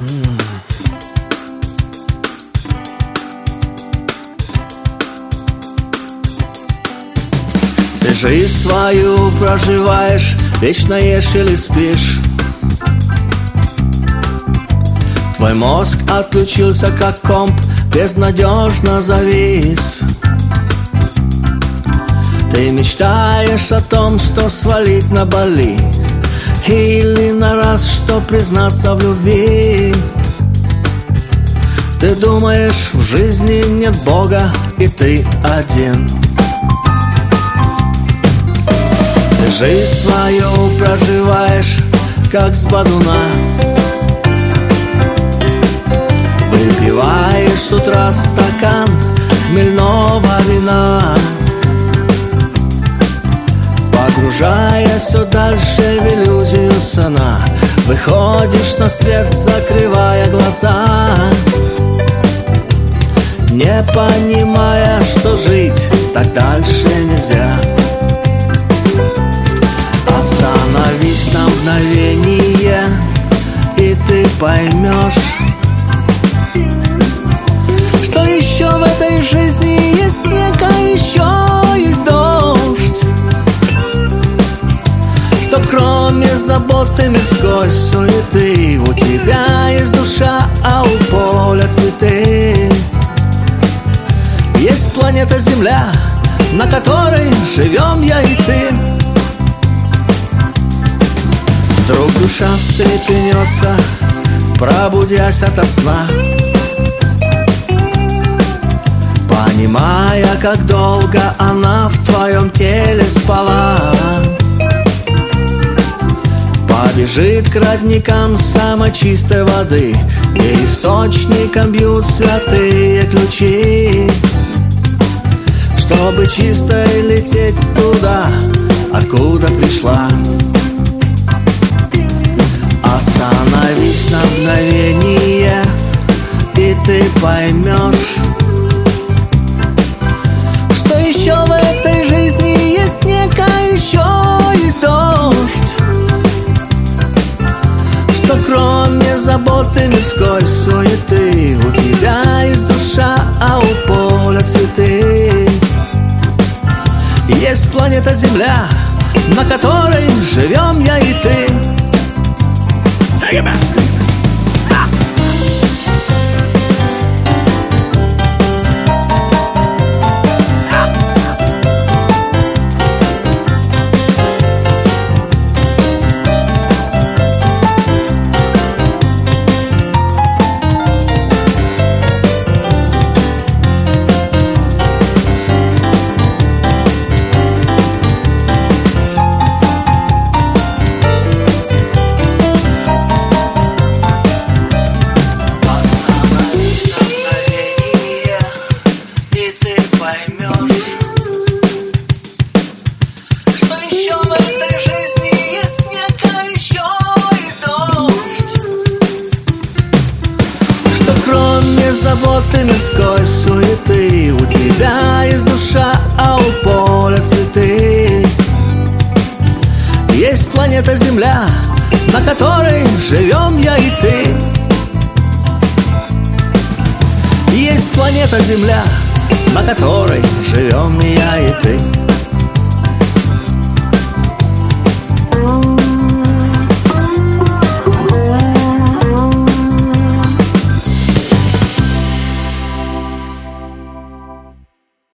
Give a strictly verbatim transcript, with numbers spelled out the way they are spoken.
Ты жизнь свою проживаешь, вечно ешь или спишь. Твой мозг отключился, как комп, безнадежно завис. Ты мечтаешь о том, что свалить на Бали, или на раз, что признаться в любви. Ты думаешь, в жизни нет Бога, и ты один. Ты жизнь свою проживаешь, как с бодуна. Выпиваешь с утра стакан хмельного вина, погружаясь все дальше в иллюзию сна. Выходишь на свет, закрывая глаза, не понимая, что жить так дальше нельзя. Остановись на мгновение, и ты поймешь, что еще в этой жизни есть снег, а еще есть дождь. Что кроме заботы мирской суеты у тебя есть душа, а у поля цветы. Есть планета Земля, на которой живем я и ты. Вдруг душа встрепенется, пробудясь ото сна, понимая, как долго она в твоем теле спала. Побежит к родникам самой чистой воды, где источником бьют святые ключи, чтобы чистой лететь туда, откуда пришла. Остановись на мгновение, и ты поймешь, что еще в этой жизни есть снег, а еще есть дождь. Что кроме заботы мирской суеты у тебя есть душа, а у поля цветы. Есть планета Земля, на которой живем я и ты. Заботы мирской суеты у тебя есть душа, а у поля цветы. Есть планета Земля, на которой живем я и ты. Есть планета Земля, на которой живем я и ты.